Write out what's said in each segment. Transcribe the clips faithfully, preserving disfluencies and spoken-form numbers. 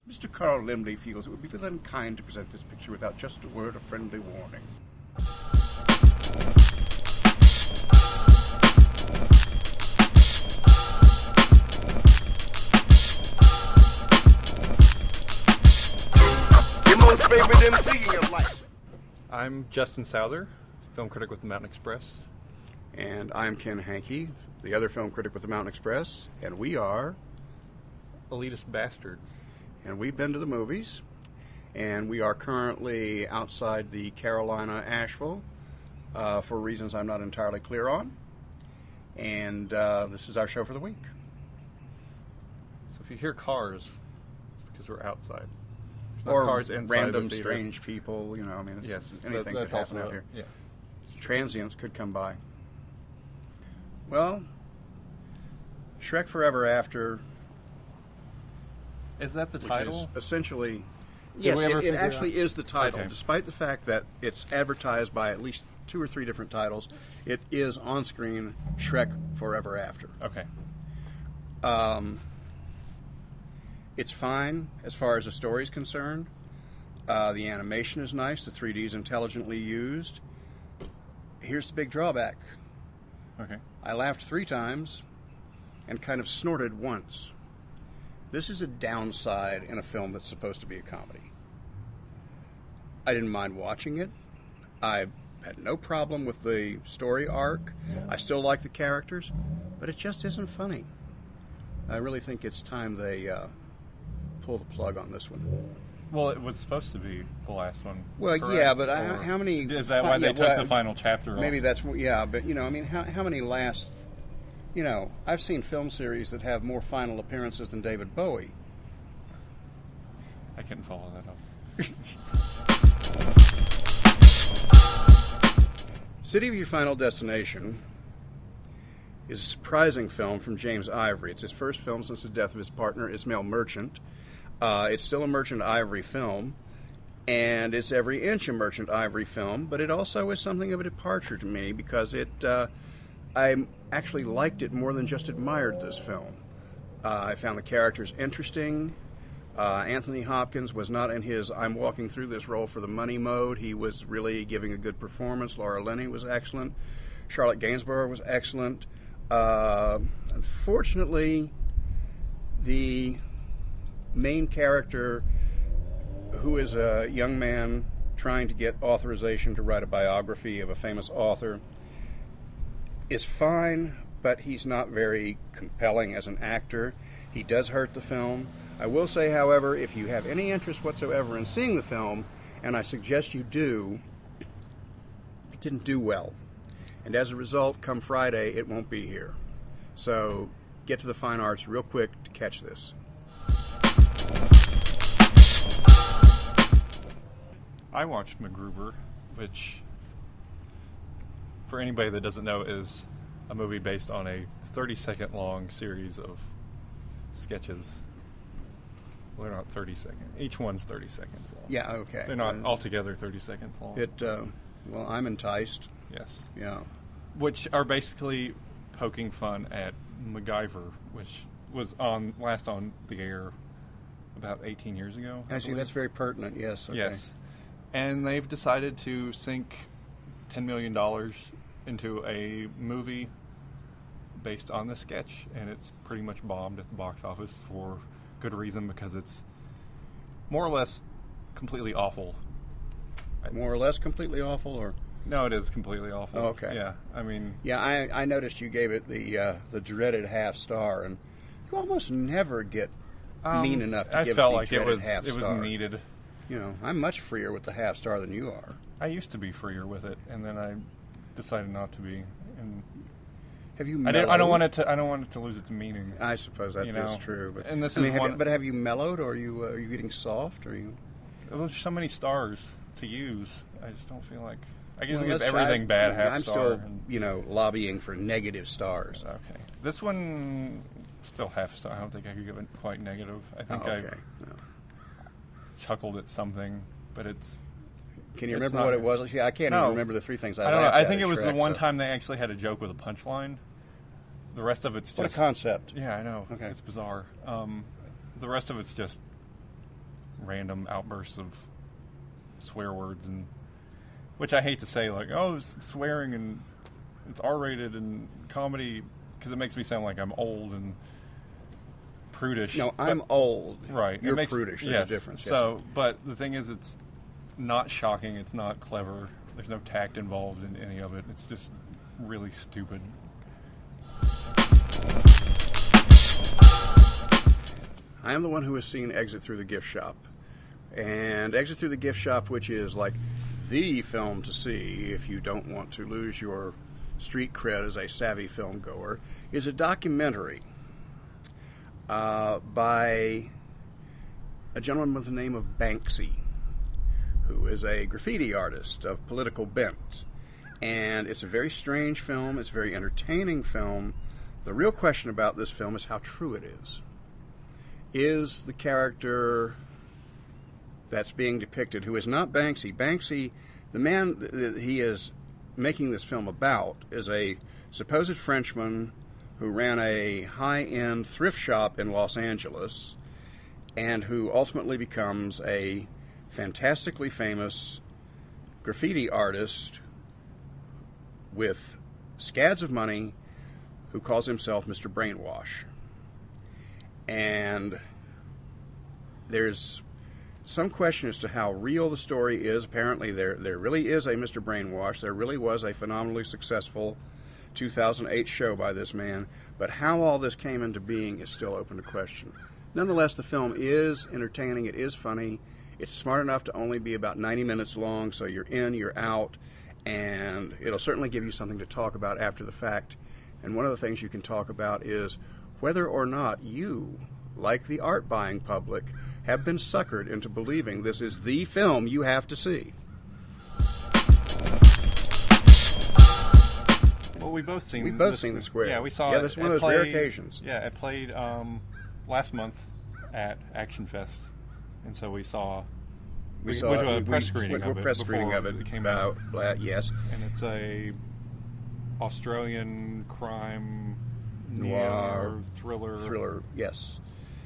Mister Carl Limley feels it would be little unkind to present this picture without just a word of friendly warning. Your most favorite M C in your life. I'm Justin Souther, film critic with the Mountain Express. And I'm Ken Hankey, the other film critic with the Mountain Express, and we are... Elitist Bastards. And we've been to the movies, and we are currently outside the Carolina Asheville uh, for reasons I'm not entirely clear on. And uh, this is our show for the week. So if you hear cars, it's because we're outside. There's no Or cars inside random the theater. strange people, you know, I mean, it's, Yes, anything that, could happen out here. Yeah. Transients could come by. Well, Shrek Forever After... Is that the which title? is essentially... Did Yes, we ever it, it figure actually out? is the title. Okay. Despite the fact that it's advertised by at least two or three different titles, it is on screen Shrek Forever After. Okay. Um, it's fine as far as the story is concerned. Uh, the animation is nice. The three D is intelligently used. Here's the big drawback. Okay. I laughed three times and kind of snorted once. This is a downside in a film that's supposed to be a comedy. I didn't mind watching it. I had no problem with the story arc. I still like the characters, but it just isn't funny. I really think it's time they uh, pull the plug on this one. Well, it was supposed to be the last one. Well, correct? yeah, but I, Or how many... Is that fi- why they yeah, took well, the final chapter off? Maybe that's... Yeah, but, you know, I mean, how, how many last... You know, I've seen film series that have more final appearances than David Bowie. I couldn't follow that up. City of Your Final Destination is a surprising film from James Ivory. It's his first film since the death of his partner, Ismail Merchant. Uh, it's still a Merchant Ivory film, and it's every inch a Merchant Ivory film, but it also is something of a departure to me because it... Uh, I actually liked it more than just admired this film. Uh, I found the characters interesting. Uh, Anthony Hopkins was not in his I'm walking through this role for the money mode. He was really giving a good performance. Laura Linney was excellent. Charlotte Gainsbourg was excellent. Uh, unfortunately, the main character, who is a young man trying to get authorization to write a biography of a famous author, is fine, but he's not very compelling as an actor. He does hurt the film. I will say, however, if you have any interest whatsoever in seeing the film, and I suggest you do, it didn't do well. And as a result, come Friday, it won't be here. So get to the fine arts real quick to catch this. I watched MacGruber, which, for anybody that doesn't know, is a movie based on a thirty-second long series of sketches. Well, they're not thirty seconds. Each one's thirty seconds long. Yeah, okay. They're not Uh, altogether thirty seconds long. It, uh, well, I'm enticed. Yes. Yeah. Which are basically poking fun at MacGyver, which was on last on the air about eighteen years ago. I Actually, believe. that's very pertinent, yes. Okay. Yes. And they've decided to sink ten million dollars into a movie based on the sketch, and it's pretty much bombed at the box office for good reason, because it's more or less completely awful. More or less completely awful, or... No, it is completely awful. Oh, okay. Yeah, I mean... Yeah, I, I noticed you gave it the uh, the dreaded half star, and you almost never get um, mean enough to I give felt it the like it dreaded was half it was star. needed. You know, I'm much freer with the half star than you are. I used to be freer with it, and then I decided not to be. And Have you? I, did, I don't want it to. I don't want it to lose its meaning. I suppose that you is know? true, but And this I mean, is have one. you, but have you mellowed, or are you uh, are you getting soft, or are you? There's so many stars to use. I just don't feel like. I guess Well, I give let's- everything I- bad half I'm star. still, and, you know, lobbying for negative stars. okay. This one still half star. I don't think I could give it quite negative. I think Oh, okay. I No. chuckled at something, but it's. Can you It's remember not what it good. was? Yeah, I can't No. even remember the three things I, I don't know. laughed I at think at it was the Shrek, one so- time they actually had a joke with a punchline. The rest of it's just What a concept. Yeah, I know. Okay. It's bizarre. Um, the rest of it's just random outbursts of swear words, and which I hate to say, like, oh, it's swearing and it's R-rated and comedy, because it makes me sound like I'm old and prudish. No, I'm but, old. Right. You're it makes, prudish. There's yes, a difference. Yes. So, but the thing is, it's not shocking. It's not clever. There's no tact involved in any of it. It's just really stupid. I am the one who has seen Exit Through the Gift Shop. And Exit Through the Gift Shop, which is like the film to see if you don't want to lose your street cred as a savvy film goer, is a documentary uh, by a gentleman with the name of Banksy, who is a graffiti artist of political bent. And it's a very strange film. It's a very entertaining film. The real question about this film is how true it is. Is the character that's being depicted, who is not Banksy, Banksy, the man that he is making this film about, is a supposed Frenchman who ran a high-end thrift shop in Los Angeles and who ultimately becomes a fantastically famous graffiti artist with scads of money who calls himself Mister Brainwash. And there's some question as to how real the story is. Apparently there there really is a Mister Brainwash. There really was a phenomenally successful two thousand eight show by this man. But how all this came into being is still open to question. Nonetheless, the film is entertaining. It is funny. It's smart enough to only be about ninety minutes long, so you're in, you're out, and it'll certainly give you something to talk about after the fact. And one of the things you can talk about is whether or not you, like the art-buying public, have been suckered into believing this is the film you have to see. Well, we both seen. We've both this, seen The Square. Yeah, we saw. Yeah, it this is one of it those played, rare occasions. Yeah, it played um, last month at Action Fest, and so we saw. We, We saw went to a we- press we screening went to a of it press screening before of it. it came uh, out. uh, yes. And it's a Australian crime Noir noir thriller. Thriller, yes.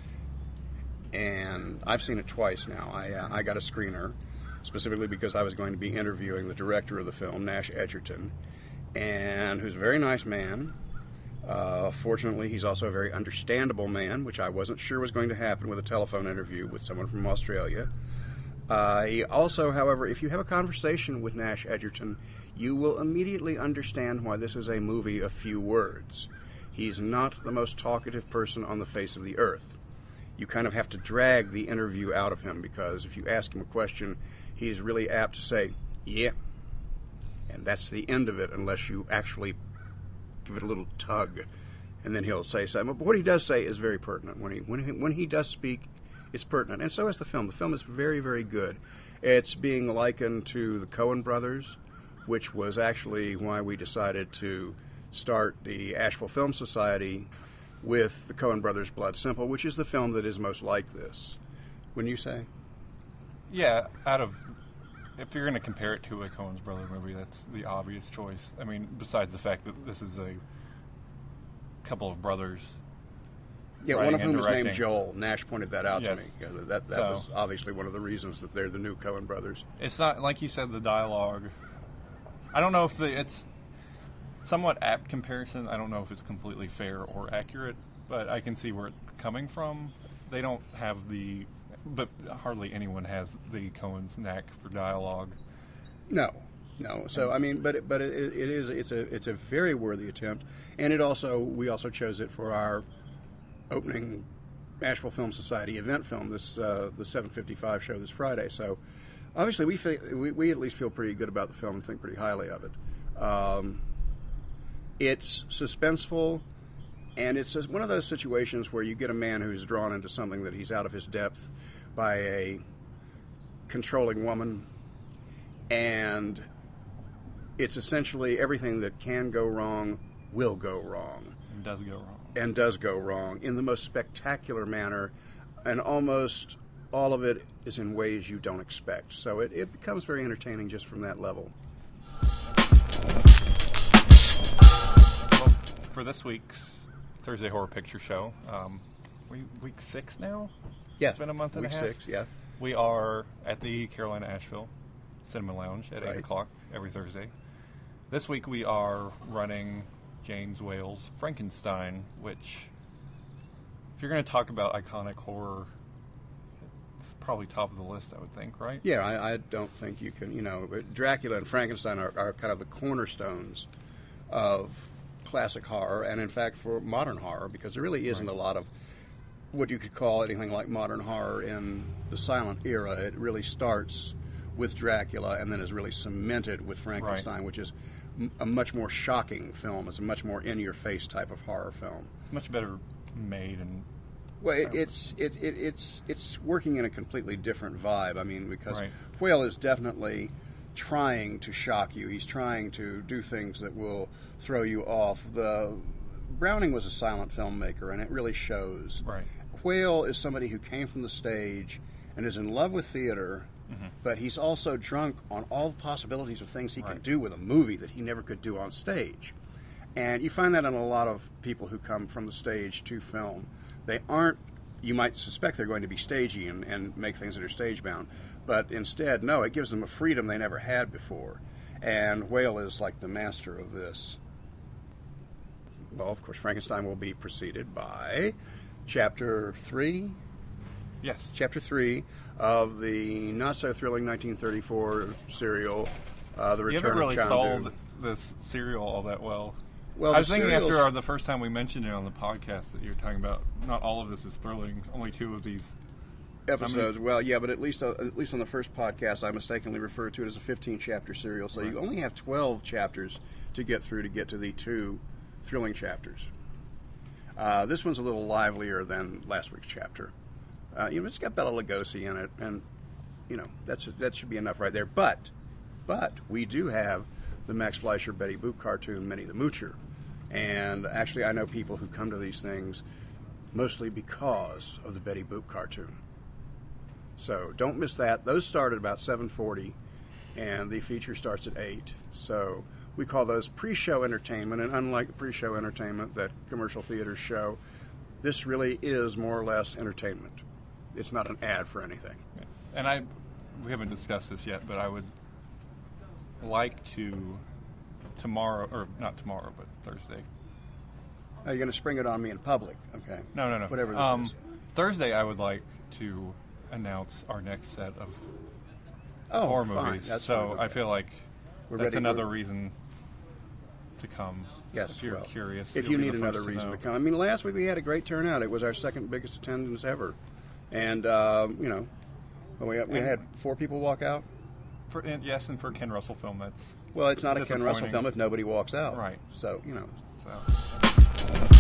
And I've seen it twice now. I uh, I got a screener specifically because I was going to be interviewing the director of the film, Nash Edgerton, and who's a very nice man. Uh, fortunately, he's also a very understandable man, which I wasn't sure was going to happen with a telephone interview with someone from Australia. Uh, he also, however, if you have a conversation with Nash Edgerton, you will immediately understand why this is a movie of few words. He's not the most talkative person on the face of the earth. You kind of have to drag the interview out of him, because if you ask him a question, he's really apt to say, yeah. And that's the end of it, unless you actually give it a little tug. And then he'll say something. But what he does say is very pertinent. When he, when he, when he does speak, it's pertinent. And so is the film. The film is very, very good. It's being likened to the Coen brothers, which was actually why we decided to start the Asheville Film Society with the Coen brothers' Blood Simple, which is the film that is most like this. Wouldn't you say? Yeah, out of if you're going to compare it to a Coen's Brother movie, that's the obvious choice. I mean, besides the fact that this is a couple of brothers. Yeah, one of writing whom and is named directing. Joel. Nash pointed that out Yes. to me. Yeah, that that So- was obviously one of the reasons that they're the new Coen brothers. It's not like you said, the dialogue. I don't know if the it's somewhat apt comparison. I don't know if it's completely fair or accurate, but I can see where it's coming from. They don't have the, but hardly anyone has the Coen's knack for dialogue. No, no. So I mean, but it, but it, it is it's a it's a very worthy attempt, and it also we also chose it for our opening Asheville Film Society event film, this uh, the seven fifty-five show this Friday. So obviously we, feel, we we at least feel pretty good about the film and think pretty highly of it. Um, it's suspenseful, and it's one of those situations where you get a man who's drawn into something that he's out of his depth by a controlling woman, and it's essentially everything that can go wrong will go wrong. It does go wrong. And does go wrong in the most spectacular manner, and almost all of it is in ways you don't expect. So it, it becomes very entertaining just from that level. Well, for this week's Thursday Horror Picture Show, um, we week six now. Yeah, It's been a month and week a half. six. Yeah, We are at the Carolina Asheville Cinema Lounge at Right. eight o'clock every Thursday. This week we are running James Whale's Frankenstein, which, if you're going to talk about iconic horror, it's probably top of the list, I would think, right? Yeah, I, I don't think you can, you know, Dracula and Frankenstein are, are kind of the cornerstones of classic horror, and in fact for modern horror, because there really isn't Right. a lot of what you could call anything like modern horror in the silent era. It really starts with Dracula and then is really cemented with Frankenstein, Right. which is m- a much more shocking film. It's a much more in-your-face type of horror film. It's much better made and Well, it, it's it, it, it's it's working in a completely different vibe. I mean, because Right. Whale is definitely trying to shock you. He's trying to do things that will throw you off. The Browning was a silent filmmaker, and it really shows. Right. Whale is somebody who came from the stage and is in love with theater, Mm-hmm. but he's also drunk on all the possibilities of things he can Right. do with a movie that he never could do on stage. And you find that in a lot of people who come from the stage to film. They aren't, you might suspect they're going to be stagey and, and make things that are stage bound, but instead, no, it gives them a freedom they never had before. And Whale is like the master of this. Well, of course, Frankenstein will be preceded by chapter three. yes. Chapter three of the not-so-thrilling nineteen thirty-four serial, uh, The You Return haven't really of Chandu. sold this serial all that well. Well, I was the thinking serials- after our, the first time we mentioned it on the podcast that you were talking about not all of this is thrilling. Only two of these. episodes. Well, yeah, but at least uh, at least on the first podcast, I mistakenly referred to it as a fifteen-chapter serial. So you Right. only have twelve chapters to get through to get to the two thrilling chapters. Uh, this one's a little livelier than last week's chapter. Uh, you know, it's got Bela Lugosi in it, and you know that's that should be enough right there. But but we do have the Max Fleischer Betty Boop cartoon, Minnie the Moocher, and actually I know people who come to these things mostly because of the Betty Boop cartoon. So don't miss that. Those start at about seven forty, and the feature starts at eight. So we call those pre-show entertainment, and unlike the pre-show entertainment that commercial theaters show, this really is more or less entertainment. It's not an ad for anything. Yes. And I, we haven't discussed this yet, but I would like to tomorrow, or not tomorrow, but Thursday. Are you going to spring it on me in public? Okay. No, no, no. Whatever this um, is. Thursday, I would like to announce our next set of Oh, horror fine. movies. That's so fine. I feel like We're that's ready- another we're- reason to come. Yes, if you're well, curious. If you'll you be need the another first reason know. to come. I mean, last week we had a great turnout. It was our second biggest attendance ever. And, um, you know, well, we, we And- had four people walk out. For, and yes, and for a Ken Russell film, that's Well, it's not a Ken Russell disappointing. film if nobody walks out. Right. So, you know. So.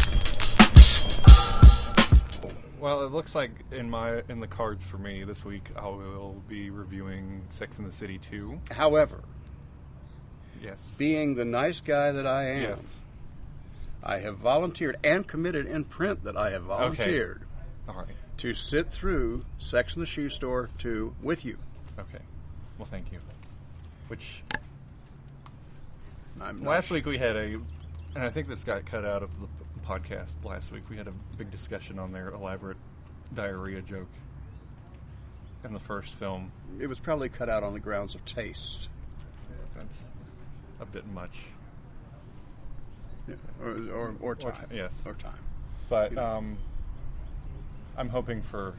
Well, it looks like in my in the cards for me this week, I will be reviewing Sex and the City two. However, Yes. being the nice guy that I am, Yes. I have volunteered and committed in print that I have volunteered All right. to sit through Sex and the Shoe Store two with you. Okay. Well, thank you. Which I'm not last sh- week we had a, and I think this got cut out of the p- podcast last week. We had a big discussion on their elaborate diarrhea joke in the first film. It was probably cut out on the grounds of taste. That's a bit much. Yeah, Or, or, or time. ti- yes. Or time. But um, I'm hoping for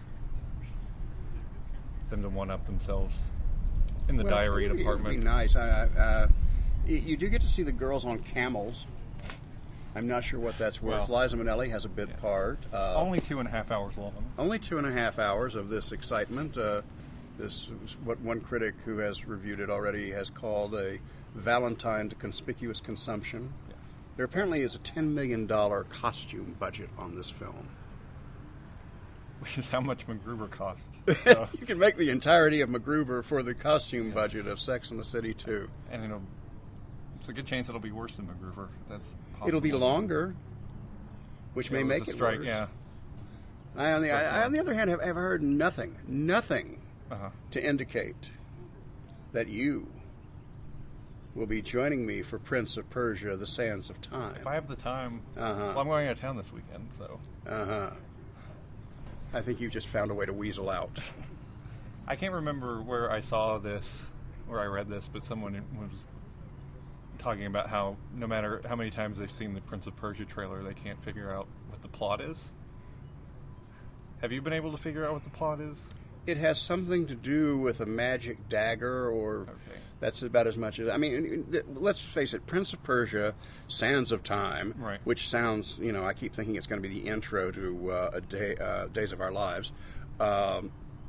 them to one up themselves in the Well, diarrhea it would be- department. It would be nice. I, I, uh, y- you do get to see the girls on camels. I'm not sure what that's worth. Well, Liza Minnelli has a bit yes. part. Uh, Only two and a half hours long. only two and a half hours of this excitement. Uh, this is what one critic who has reviewed it already has called a Valentine to conspicuous consumption. Yes. There apparently is a ten million dollars costume budget on this film. Which is how much MacGruber cost. So, You can make the entirety of MacGruber for the costume Yes. budget of Sex and the City two. and it'll, it's a good chance it'll be worse than MacGruber. That's possible. It'll be longer, which may It was make a it strike, worse. yeah. I, on, the, Strike I, on one. the other hand, have, have heard nothing, nothing Uh-huh. to indicate that you will be joining me for Prince of Persia: The Sands of Time. If I have the time, Uh-huh. well, I'm going out of town this weekend, so Uh huh. I think you just found a way to weasel out. I I can't remember where I saw this, where I read this, but someone was talking about how no matter how many times they've seen the Prince of Persia trailer, they can't figure out what the plot is. Have you been able to figure out what the plot is? It has something to do with a magic dagger, or Okay. that's about as much as... I mean, let's face it, Prince of Persia, Sands of Time, Right. which sounds, you know, I keep thinking it's going to be the intro to uh, a day, uh, Days of Our Lives, um,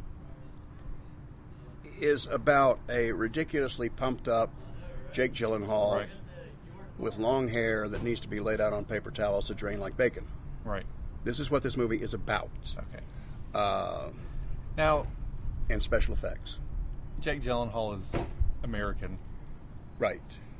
is about a ridiculously pumped up Jake Gyllenhaal Right. with long hair that needs to be laid out on paper towels to drain like bacon. Right. This is what this movie is about. Okay. Uh, Now, and special effects. Jake Gyllenhaal is American. Right.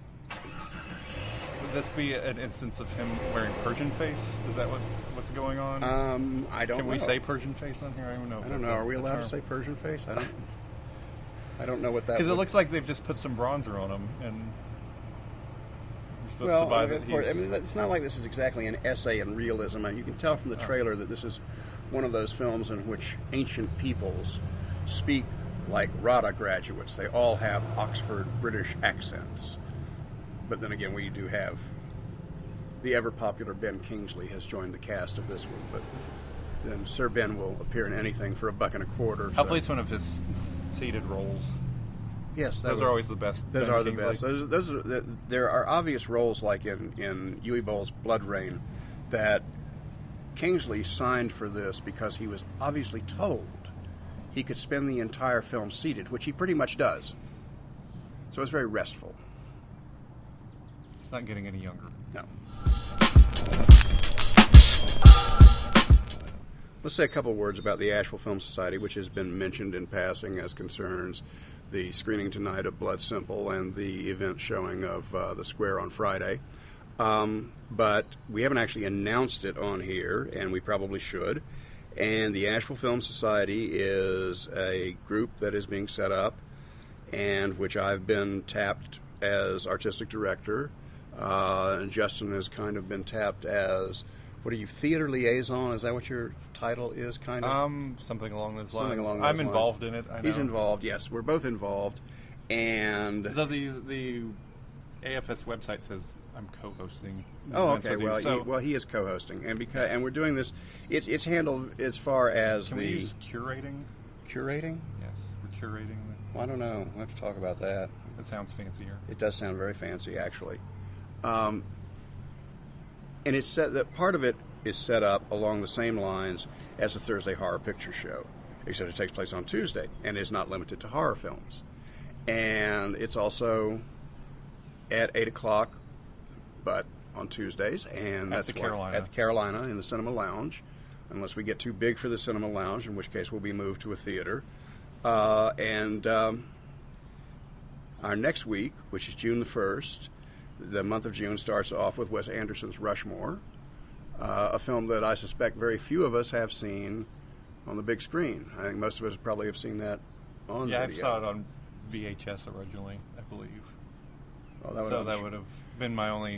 Would this be an instance of him wearing Persian face? Is that what what's going on? Um, I don't Can know. we say Persian face on here? I don't know. if I don't that's know. a- Are we a allowed to term. say Persian face? I don't. I don't know what that. Because it would- looks like they've just put some bronzer on him, and you're supposed well, to buy of that course, I he's... mean, it's not like this is exactly an essay in realism. And you can tell from the trailer that this is one of those films in which ancient peoples speak like RADA graduates. They all have Oxford British accents. But then again, we do have the ever-popular Ben Kingsley has joined the cast of this one. But then Sir Ben will appear in anything for a buck and a quarter. so- Hopefully it's one of his seated roles. Yes, that Those would- are always the best. Those Ben are the Kingsley. best. Those, those are, th- there are obvious roles like in in Uwe Boll's Blood Rain that Kingsley signed for this because he was obviously told he could spend the entire film seated, which he pretty much does. So it's very restful. He's not getting any younger. No. Let's say a couple words about the Asheville Film Society, which has been mentioned in passing as concerns the screening tonight of Blood Simple and the event showing of uh, The Square on Friday. Um, but we haven't actually announced it on here, and we probably should. And the Asheville Film Society is a group that is being set up, and which I've been tapped as artistic director. Uh, and Justin has kind of been tapped as, what are you, theater liaison? Is that what your title is, kind of? Um, something along those Something lines. along those I'm lines. involved in it. I know. He's involved, yes. We're both involved. And... The, the the A F S website says I'm co-hosting. Oh, events okay. with you. Well, so he, well, he is co-hosting, and because and we're doing this. It's it's handled as far as can the we use curating? curating. Yes, we're curating. Well, I don't know. We'll have to talk about that. That sounds fancier. It does sound very fancy, actually. Um, and it's set that part of it is set up along the same lines as the Thursday Horror Picture Show, except it takes place on Tuesday and is not limited to horror films. And it's also at eight o'clock, but on Tuesdays, and At that's the why- Carolina. at the Carolina in the Cinema Lounge, unless we get too big for the Cinema Lounge, in which case we'll be moved to a theater. Uh, and um, our next week, which is June the first, the month of June starts off with Wes Anderson's Rushmore, uh, a film that I suspect very few of us have seen on the big screen. I think most of us probably have seen that on Yeah, I video. saw it on V H S originally, I believe. Oh, that so would- that would have been my only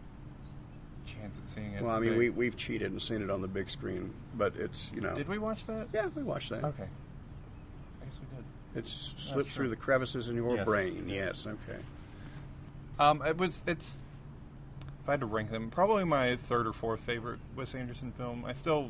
chance at seeing it. Well, I mean, They- we, we've cheated and seen it on the big screen, but it's, you know... Did we watch that? Yeah, we watched that. Okay. I guess we did. It's slipped true. through the crevices in your Yes, brain. yes. Yes, okay. Um, it was. It's. If I had to rank them, probably my third or fourth favorite Wes Anderson film. I still.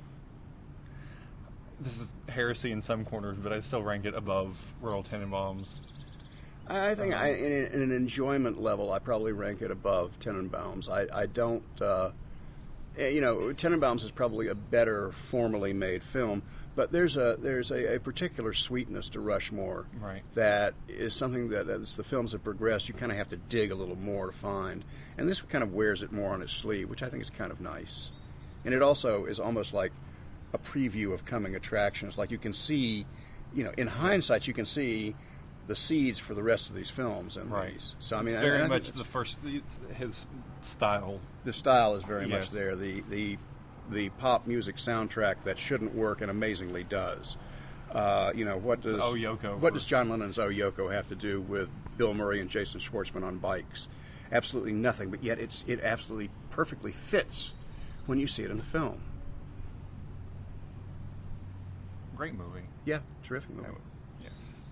This is heresy in some corners, but I still rank it above Royal Tenenbaums. I I think I, in, in an enjoyment level, I probably rank it above Tenenbaums. I, I don't, uh, eh, you know, Tenenbaums is probably a better formally made film, but there's a there's a, a particular sweetness to Rushmore Right. that is something that as the films have progressed, you kind of have to dig a little more to find, and this kind of wears it more on its sleeve, which I think is kind of nice. And it also is almost like a preview of coming attractions. Like you can see, you know, in hindsight, you can see the seeds for the rest of these films and Right. these. So I mean, it's I- very I think much it's- the first. It's his style. the style is very Yes. much there. The the the pop music soundtrack that shouldn't work and amazingly does. Uh, you know what does Oh Yoko what for- does John Lennon's Oh Yoko have to do with Bill Murray and Jason Schwartzman on bikes? Absolutely nothing. But yet it's it absolutely perfectly fits when you see it in the film. Great movie. Yeah, terrific movie. Yes.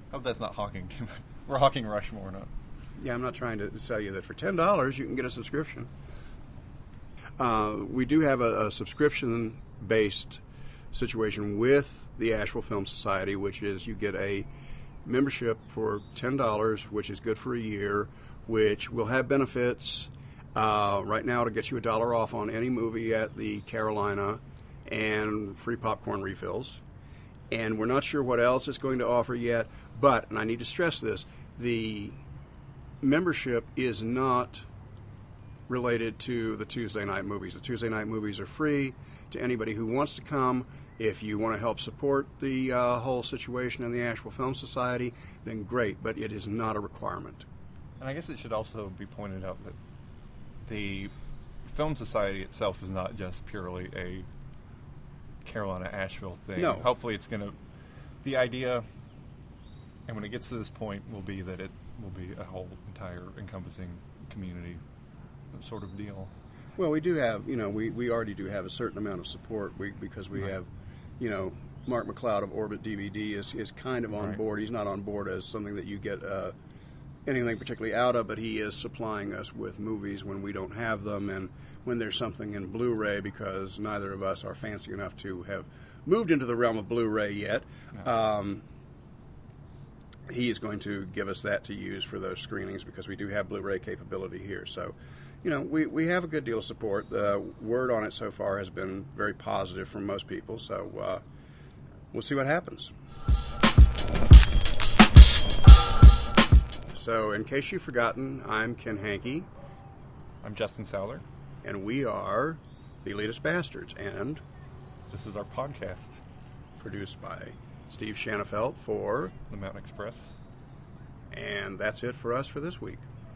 Oh, that's not hawking. We're hawking Rushmore, not. Yeah, I'm not trying to sell you that for ten dollars you can get a subscription. Uh, we do have a, a subscription-based situation with the Asheville Film Society, which is you get a membership for ten dollars, which is good for a year, which will have benefits. Uh, right now, it'll get you a dollar off on any movie at the Carolina and free popcorn refills. And we're not sure what else it's going to offer yet, but, and I need to stress this, the membership is not related to the Tuesday night movies. The Tuesday night movies are free to anybody who wants to come. If you want to help support the uh, whole situation in the Asheville Film Society, then great, but it is not a requirement. And I guess it should also be pointed out that the Film Society itself is not just purely a Carolina-Asheville thing. No. Hopefully it's going to... The idea, and when it gets to this point, will be that it will be a whole entire encompassing community sort of deal. Well, we do have, you know, we, we already do have a certain amount of support we, because we Right. have, you know, Mark McLeod of Orbit D V D is, is kind of on Right. board. He's not on board as something that you get uh, anything particularly out of, but he is supplying us with movies when we don't have them and when there's something in Blu-ray, because neither of us are fancy enough to have moved into the realm of Blu-ray yet. No. Um, he is going to give us that to use for those screenings because we do have Blu-ray capability here. So, you know, we, we have a good deal of support. The word on it so far has been very positive from most people, so uh, we'll see what happens. So, in case you've forgotten, I'm Ken Hankey, I'm Justin Sowler. and we are the Elitist Bastards, and This is our podcast, produced by Steve Shanafelt for, The Mountain Express. and that's it for us for this week.